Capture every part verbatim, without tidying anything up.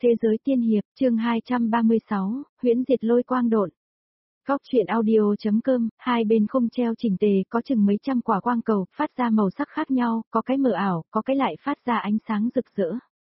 Thế giới tiên hiệp, chương hai trăm ba mươi sáu, huyễn diệt lôi quang độn. Góc truyện audio.com, hai bên khung treo chỉnh tề có chừng mấy trăm quả quang cầu, phát ra màu sắc khác nhau, có cái mờ ảo, có cái lại phát ra ánh sáng rực rỡ.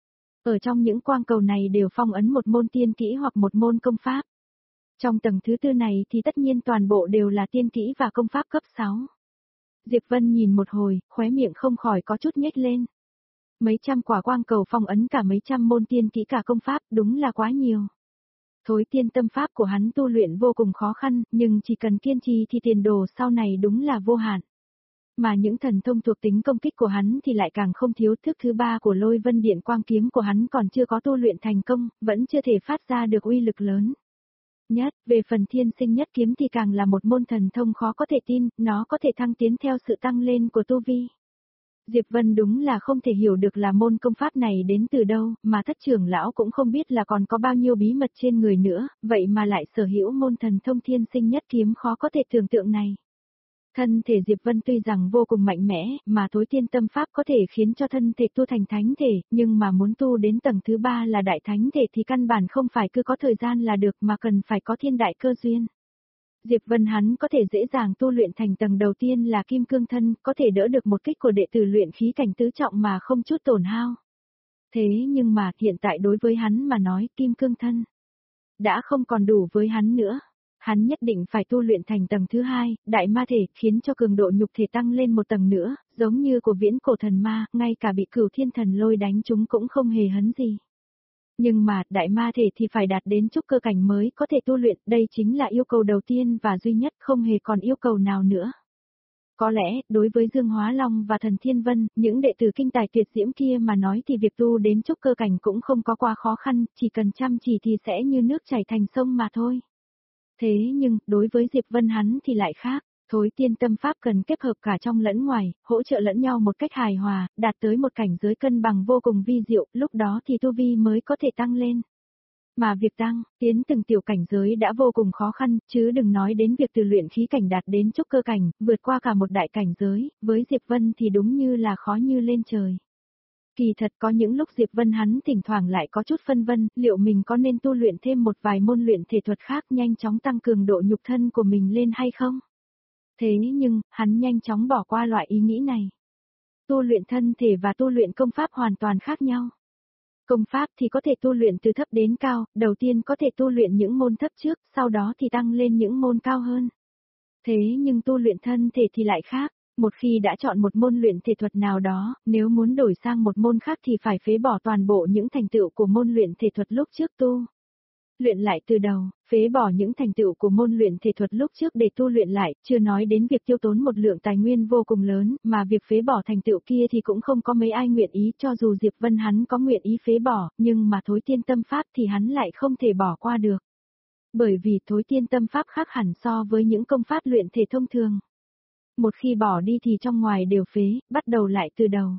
Ở trong những quang cầu này đều phong ấn một môn tiên kỹ hoặc một môn công pháp. Trong tầng thứ tư này thì tất nhiên toàn bộ đều là tiên kỹ và công pháp cấp sáu. Diệp Vân nhìn một hồi, khóe miệng không khỏi có chút nhếch lên. Mấy trăm quả quang cầu phong ấn cả mấy trăm môn tiên kỹ cả công pháp, đúng là quá nhiều. Thối tiên tâm pháp của hắn tu luyện vô cùng khó khăn, nhưng chỉ cần kiên trì thì tiền đồ sau này đúng là vô hạn. Mà những thần thông thuộc tính công kích của hắn thì lại càng không thiếu. Thức thứ ba của lôi vân điện quang kiếm của hắn còn chưa có tu luyện thành công, vẫn chưa thể phát ra được uy lực lớn. Nhất, về phần thiên sinh nhất kiếm thì càng là một môn thần thông khó có thể tin, nó có thể thăng tiến theo sự tăng lên của tu vi. Diệp Vân đúng là không thể hiểu được là môn công pháp này đến từ đâu, mà thất trưởng lão cũng không biết là còn có bao nhiêu bí mật trên người nữa, vậy mà lại sở hữu môn thần thông thiên sinh nhất kiếm khó có thể tưởng tượng này. Thân thể Diệp Vân tuy rằng vô cùng mạnh mẽ, mà thối tiên tâm pháp có thể khiến cho thân thể tu thành thánh thể, nhưng mà muốn tu đến tầng thứ ba là đại thánh thể thì căn bản không phải cứ có thời gian là được mà cần phải có thiên đại cơ duyên. Diệp Vân hắn có thể dễ dàng tu luyện thành tầng đầu tiên là kim cương thân, có thể đỡ được một kích của đệ tử luyện khí cảnh tứ trọng mà không chút tổn hao. Thế nhưng mà hiện tại đối với hắn mà nói kim cương thân đã không còn đủ với hắn nữa. Hắn nhất định phải tu luyện thành tầng thứ hai, đại ma thể, khiến cho cường độ nhục thể tăng lên một tầng nữa, giống như của viễn cổ thần ma, ngay cả bị cửu thiên thần lôi đánh chúng cũng không hề hấn gì. Nhưng mà, đại ma thể thì phải đạt đến trúc cơ cảnh mới có thể tu luyện, đây chính là yêu cầu đầu tiên và duy nhất, không hề còn yêu cầu nào nữa. Có lẽ, đối với Dương Hóa Long và Thần Thiên Vân, những đệ tử kinh tài tuyệt diễm kia mà nói thì việc tu đến trúc cơ cảnh cũng không có quá khó khăn, chỉ cần chăm chỉ thì sẽ như nước chảy thành sông mà thôi. Thế nhưng, đối với Diệp Vân hắn thì lại khác. Thối tiên tâm pháp cần kết hợp cả trong lẫn ngoài, hỗ trợ lẫn nhau một cách hài hòa, đạt tới một cảnh giới cân bằng vô cùng vi diệu, lúc đó thì tu vi mới có thể tăng lên. Mà việc tăng, tiến từng tiểu cảnh giới đã vô cùng khó khăn, chứ đừng nói đến việc từ luyện khí cảnh đạt đến trúc cơ cảnh, vượt qua cả một đại cảnh giới, với Diệp Vân thì đúng như là khó như lên trời. Kỳ thật có những lúc Diệp Vân hắn thỉnh thoảng lại có chút phân vân, liệu mình có nên tu luyện thêm một vài môn luyện thể thuật khác nhanh chóng tăng cường độ nhục thân của mình lên hay không? Thế nhưng, hắn nhanh chóng bỏ qua loại ý nghĩ này. Tu luyện thân thể và tu luyện công pháp hoàn toàn khác nhau. Công pháp thì có thể tu luyện từ thấp đến cao, đầu tiên có thể tu luyện những môn thấp trước, sau đó thì tăng lên những môn cao hơn. Thế nhưng tu luyện thân thể thì lại khác. Một khi đã chọn một môn luyện thể thuật nào đó, nếu muốn đổi sang một môn khác thì phải phế bỏ toàn bộ những thành tựu của môn luyện thể thuật lúc trước tu. Luyện lại từ đầu, phế bỏ những thành tựu của môn luyện thể thuật lúc trước để tu luyện lại, chưa nói đến việc tiêu tốn một lượng tài nguyên vô cùng lớn, mà việc phế bỏ thành tựu kia thì cũng không có mấy ai nguyện ý, cho dù Diệp Vân hắn có nguyện ý phế bỏ, nhưng mà thối tiên tâm pháp thì hắn lại không thể bỏ qua được. Bởi vì thối tiên tâm pháp khác hẳn so với những công pháp luyện thể thông thường. Một khi bỏ đi thì trong ngoài đều phế, bắt đầu lại từ đầu.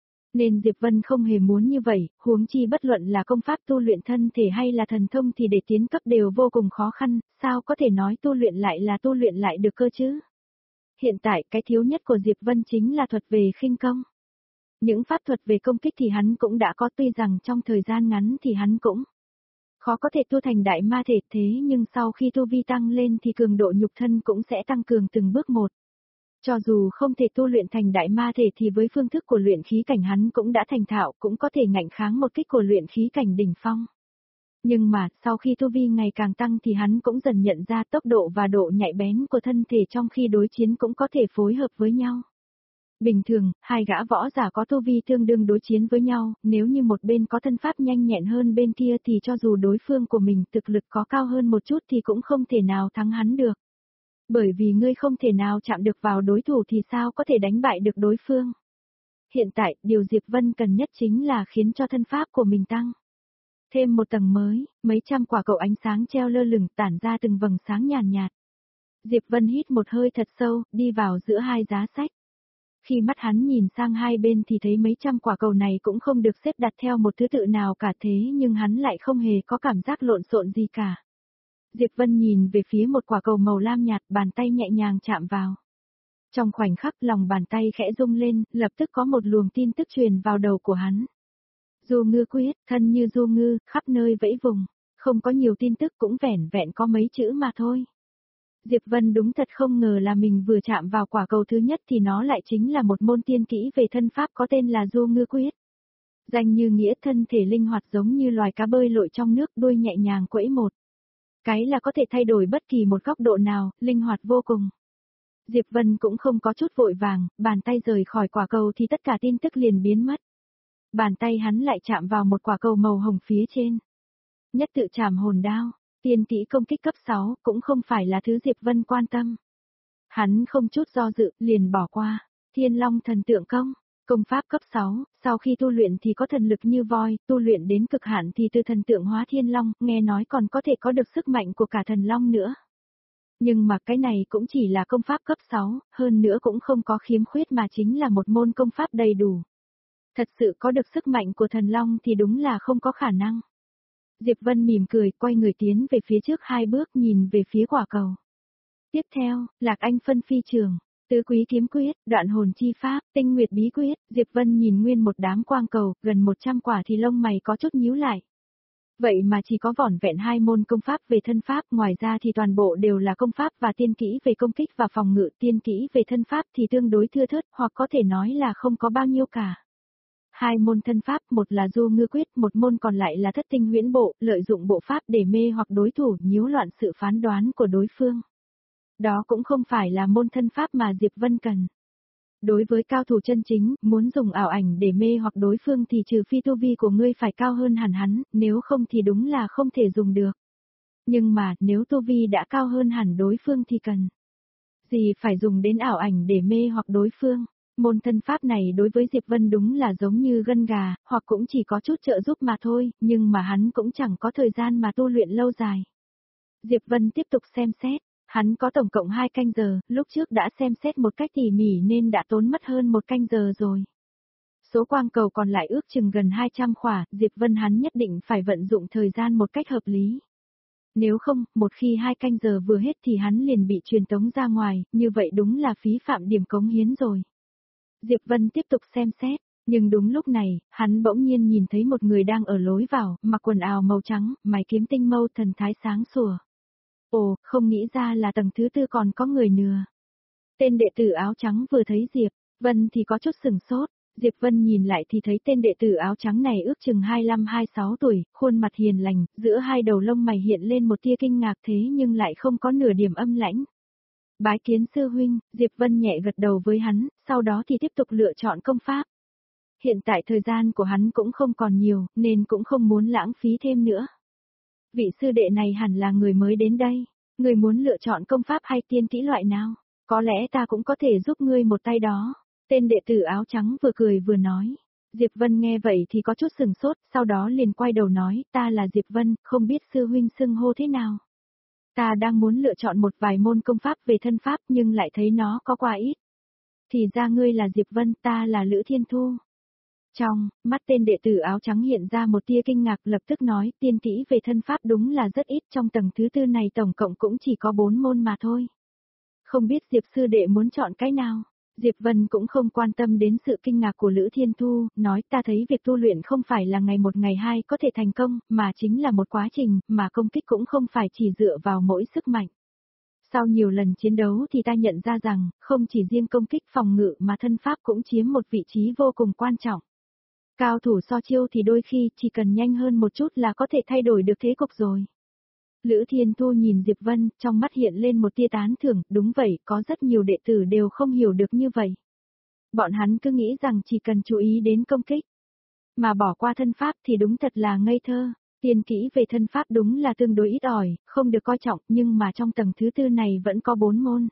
Nên Diệp Vân không hề muốn như vậy, huống chi bất luận là công pháp tu luyện thân thể hay là thần thông thì để tiến cấp đều vô cùng khó khăn, sao có thể nói tu luyện lại là tu luyện lại được cơ chứ? Hiện tại cái thiếu nhất của Diệp Vân chính là thuật về khinh công. Những pháp thuật về công kích thì hắn cũng đã có, tuy rằng trong thời gian ngắn thì hắn cũng khó có thể tu thành đại ma thể, thế nhưng sau khi tu vi tăng lên thì cường độ nhục thân cũng sẽ tăng cường từng bước một. Cho dù không thể tu luyện thành đại ma thể thì với phương thức của luyện khí cảnh hắn cũng đã thành thạo, cũng có thể ngạnh kháng một kích của luyện khí cảnh đỉnh phong. Nhưng mà, sau khi tu vi ngày càng tăng thì hắn cũng dần nhận ra tốc độ và độ nhạy bén của thân thể trong khi đối chiến cũng có thể phối hợp với nhau. Bình thường, hai gã võ giả có tu vi tương đương đối chiến với nhau, nếu như một bên có thân pháp nhanh nhẹn hơn bên kia thì cho dù đối phương của mình thực lực có cao hơn một chút thì cũng không thể nào thắng hắn được. Bởi vì ngươi không thể nào chạm được vào đối thủ thì sao có thể đánh bại được đối phương. Hiện tại, điều Diệp Vân cần nhất chính là khiến cho thân pháp của mình tăng thêm một tầng mới, mấy trăm quả cầu ánh sáng treo lơ lửng tản ra từng vầng sáng nhàn nhạt, nhạt. Diệp Vân hít một hơi thật sâu, đi vào giữa hai giá sách. Khi mắt hắn nhìn sang hai bên thì thấy mấy trăm quả cầu này cũng không được xếp đặt theo một thứ tự nào cả, thế nhưng hắn lại không hề có cảm giác lộn xộn gì cả. Diệp Vân nhìn về phía một quả cầu màu lam nhạt, bàn tay nhẹ nhàng chạm vào. Trong khoảnh khắc lòng bàn tay khẽ rung lên, lập tức có một luồng tin tức truyền vào đầu của hắn. Du ngư quyết, thân như du ngư, khắp nơi vẫy vùng, không có nhiều tin tức cũng vẻn vẹn có mấy chữ mà thôi. Diệp Vân đúng thật không ngờ là mình vừa chạm vào quả cầu thứ nhất thì nó lại chính là một môn tiên kỹ về thân pháp có tên là Du ngư quyết. Danh như nghĩa, thân thể linh hoạt giống như loài cá bơi lội trong nước, đuôi nhẹ nhàng quẫy một cái là có thể thay đổi bất kỳ một góc độ nào, linh hoạt vô cùng. Diệp Vân cũng không có chút vội vàng, bàn tay rời khỏi quả cầu thì tất cả tin tức liền biến mất. Bàn tay hắn lại chạm vào một quả cầu màu hồng phía trên. Nhất tự trảm hồn đao, tiên kỹ công kích cấp sáu, cũng không phải là thứ Diệp Vân quan tâm. Hắn không chút do dự, liền bỏ qua. Thiên Long thần tượng công, công pháp cấp sáu, sau khi tu luyện thì có thần lực như voi, tu luyện đến cực hạn thì từ thần tượng hóa thiên long, nghe nói còn có thể có được sức mạnh của cả thần long nữa. Nhưng mà cái này cũng chỉ là công pháp cấp sáu, hơn nữa cũng không có khiếm khuyết mà chính là một môn công pháp đầy đủ. Thật sự có được sức mạnh của thần long thì đúng là không có khả năng. Diệp Vân mỉm cười, quay người tiến về phía trước hai bước, nhìn về phía quả cầu. Tiếp theo, Lạc Anh phân phi trường, tứ quý kiếm quyết, đoạn hồn chi pháp, tinh nguyệt bí quyết. Diệp Vân nhìn nguyên một đám quang cầu, gần một trăm quả thì lông mày có chút nhíu lại. Vậy mà chỉ có vỏn vẹn hai môn công pháp về thân pháp, ngoài ra thì toàn bộ đều là công pháp và tiên kỹ về công kích và phòng ngự, tiên kỹ về thân pháp thì tương đối thưa thớt, hoặc có thể nói là không có bao nhiêu cả. Hai môn thân pháp, một là Du ngư quyết, một môn còn lại là thất tinh huyễn bộ, lợi dụng bộ pháp để mê hoặc đối thủ, nhiễu loạn sự phán đoán của đối phương. Đó cũng không phải là môn thân pháp mà Diệp Vân cần. Đối với cao thủ chân chính, muốn dùng ảo ảnh để mê hoặc đối phương thì trừ phi tu vi của ngươi phải cao hơn hẳn hắn, nếu không thì đúng là không thể dùng được. Nhưng mà, nếu tu vi đã cao hơn hẳn đối phương thì cần gì phải dùng đến ảo ảnh để mê hoặc đối phương. Môn thân pháp này đối với Diệp Vân đúng là giống như gân gà, hoặc cũng chỉ có chút trợ giúp mà thôi, nhưng mà hắn cũng chẳng có thời gian mà tu luyện lâu dài. Diệp Vân tiếp tục xem xét, hắn có tổng cộng hai canh giờ, lúc trước đã xem xét một cách tỉ mỉ nên đã tốn mất hơn một canh giờ rồi. Số quang cầu còn lại ước chừng gần hai trăm khỏa, Diệp Vân hắn nhất định phải vận dụng thời gian một cách hợp lý. Nếu không, một khi hai canh giờ vừa hết thì hắn liền bị truyền tống ra ngoài, như vậy đúng là phí phạm điểm cống hiến rồi. Diệp Vân tiếp tục xem xét, nhưng đúng lúc này, hắn bỗng nhiên nhìn thấy một người đang ở lối vào, mặc quần áo màu trắng, mày kiếm tinh mâu, thần thái sáng sủa. Ồ, không nghĩ ra là tầng thứ tư còn có người nữa. Tên đệ tử áo trắng vừa thấy Diệp Vân thì có chút sừng sốt. Diệp Vân nhìn lại thì thấy tên đệ tử áo trắng này ước chừng hai mươi lăm hai mươi sáu tuổi, khuôn mặt hiền lành, giữa hai đầu lông mày hiện lên một tia kinh ngạc thế nhưng lại không có nửa điểm âm lãnh. Bái kiến sư huynh, Diệp Vân nhẹ gật đầu với hắn, sau đó thì tiếp tục lựa chọn công pháp. Hiện tại thời gian của hắn cũng không còn nhiều, nên cũng không muốn lãng phí thêm nữa. Vị sư đệ này hẳn là người mới đến đây, người muốn lựa chọn công pháp hay tiên kỹ loại nào? Có lẽ ta cũng có thể giúp ngươi một tay đó. Tên đệ tử áo trắng vừa cười vừa nói. Diệp Vân nghe vậy thì có chút sừng sốt, sau đó liền quay đầu nói, ta là Diệp Vân, không biết sư huynh xưng hô thế nào. Ta đang muốn lựa chọn một vài môn công pháp về thân pháp nhưng lại thấy nó có quá ít. Thì ra ngươi là Diệp Vân, ta là Lữ Thiên Thu. Trong mắt tên đệ tử áo trắng hiện ra một tia kinh ngạc, lập tức nói, tiên kỹ về thân pháp đúng là rất ít, trong tầng thứ tư này tổng cộng cũng chỉ có bốn môn mà thôi. Không biết Diệp sư đệ muốn chọn cái nào? Diệp Vân cũng không quan tâm đến sự kinh ngạc của Lữ Thiên Thu, nói ta thấy việc tu luyện không phải là ngày một ngày hai có thể thành công, mà chính là một quá trình, mà công kích cũng không phải chỉ dựa vào mỗi sức mạnh. Sau nhiều lần chiến đấu thì ta nhận ra rằng, không chỉ riêng công kích phòng ngự mà thân pháp cũng chiếm một vị trí vô cùng quan trọng. Cao thủ so chiêu thì đôi khi chỉ cần nhanh hơn một chút là có thể thay đổi được thế cục rồi. Lữ Thiên Thu nhìn Diệp Vân, trong mắt hiện lên một tia tán thưởng, đúng vậy, có rất nhiều đệ tử đều không hiểu được như vậy. Bọn hắn cứ nghĩ rằng chỉ cần chú ý đến công kích, mà bỏ qua thân pháp thì đúng thật là ngây thơ. Tiên kỹ về thân pháp đúng là tương đối ít ỏi, không được coi trọng, nhưng mà trong tầng thứ tư này vẫn có bốn môn.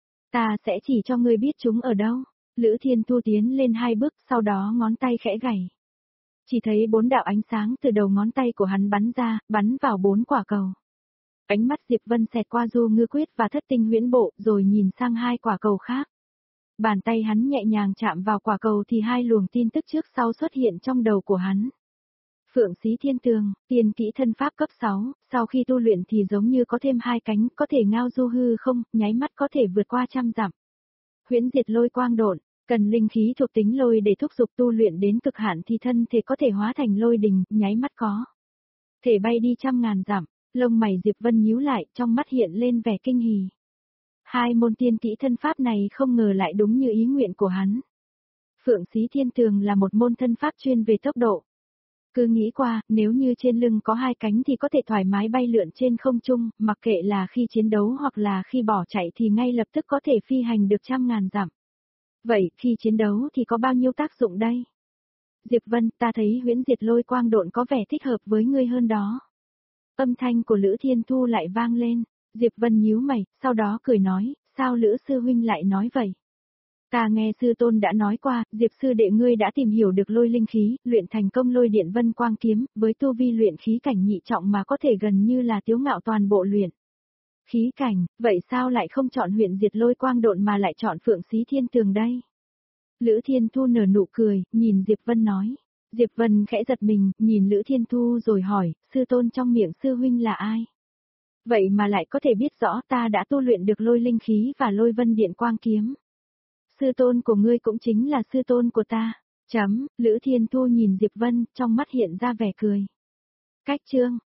Ta sẽ chỉ cho ngươi biết chúng ở đâu. Lữ Thiên Thu tiến lên hai bước, sau đó ngón tay khẽ gảy. Chỉ thấy bốn đạo ánh sáng từ đầu ngón tay của hắn bắn ra, bắn vào bốn quả cầu. Ánh mắt Diệp Vân xẹt qua Du ngư quyết và thất tinh huyễn bộ, rồi nhìn sang hai quả cầu khác. Bàn tay hắn nhẹ nhàng chạm vào quả cầu thì hai luồng tin tức trước sau xuất hiện trong đầu của hắn. Phượng Xí Thiên Tường, tiên kỹ thân pháp cấp sáu, sau khi tu luyện thì giống như có thêm hai cánh, có thể ngao du hư không, nháy mắt có thể vượt qua trăm dặm. Huyễn diệt lôi quang độn, Cần linh khí thuộc tính lôi để thúc giục tu luyện đến cực hạn thì thân thể có thể hóa thành lôi đình, nháy mắt có thể bay đi trăm ngàn dặm. Lông mày Diệp Vân nhíu lại, trong mắt hiện lên vẻ kinh hỉ. Hai môn tiên kỹ thân pháp này không ngờ lại đúng như ý nguyện của hắn. Phượng Xí Thiên Tường là một môn thân pháp chuyên về tốc độ. Cứ nghĩ qua, nếu như trên lưng có hai cánh thì có thể thoải mái bay lượn trên không trung, mặc kệ là khi chiến đấu hoặc là khi bỏ chạy thì ngay lập tức có thể phi hành được trăm ngàn dặm. Vậy, khi chiến đấu thì có bao nhiêu tác dụng đây? Diệp Vân, ta thấy huyễn diệt lôi quang độn có vẻ thích hợp với ngươi hơn đó. Âm thanh của Lữ Thiên Thu lại vang lên, Diệp Vân nhíu mày, sau đó cười nói, sao Lữ sư huynh lại nói vậy? Ta nghe sư tôn đã nói qua, Diệp sư đệ ngươi đã tìm hiểu được lôi linh khí, luyện thành công lôi điện vân quang kiếm, với tu vi luyện khí cảnh nhị trọng mà có thể gần như là tiếu ngạo toàn bộ luyện. Khí cảnh, vậy sao lại không chọn huyện diệt lôi quang độn mà lại chọn Phượng Xí Thiên Tường đây? Lữ Thiên Thu nở nụ cười, nhìn Diệp Vân nói. Diệp Vân khẽ giật mình, nhìn Lữ Thiên Thu rồi hỏi, sư tôn trong miệng sư huynh là ai? Vậy mà lại có thể biết rõ ta đã tu luyện được lôi linh khí và lôi vân điện quang kiếm. Sư tôn của ngươi cũng chính là sư tôn của ta. Chấm, Lữ Thiên Thu nhìn Diệp Vân, trong mắt hiện ra vẻ cười. Cách chương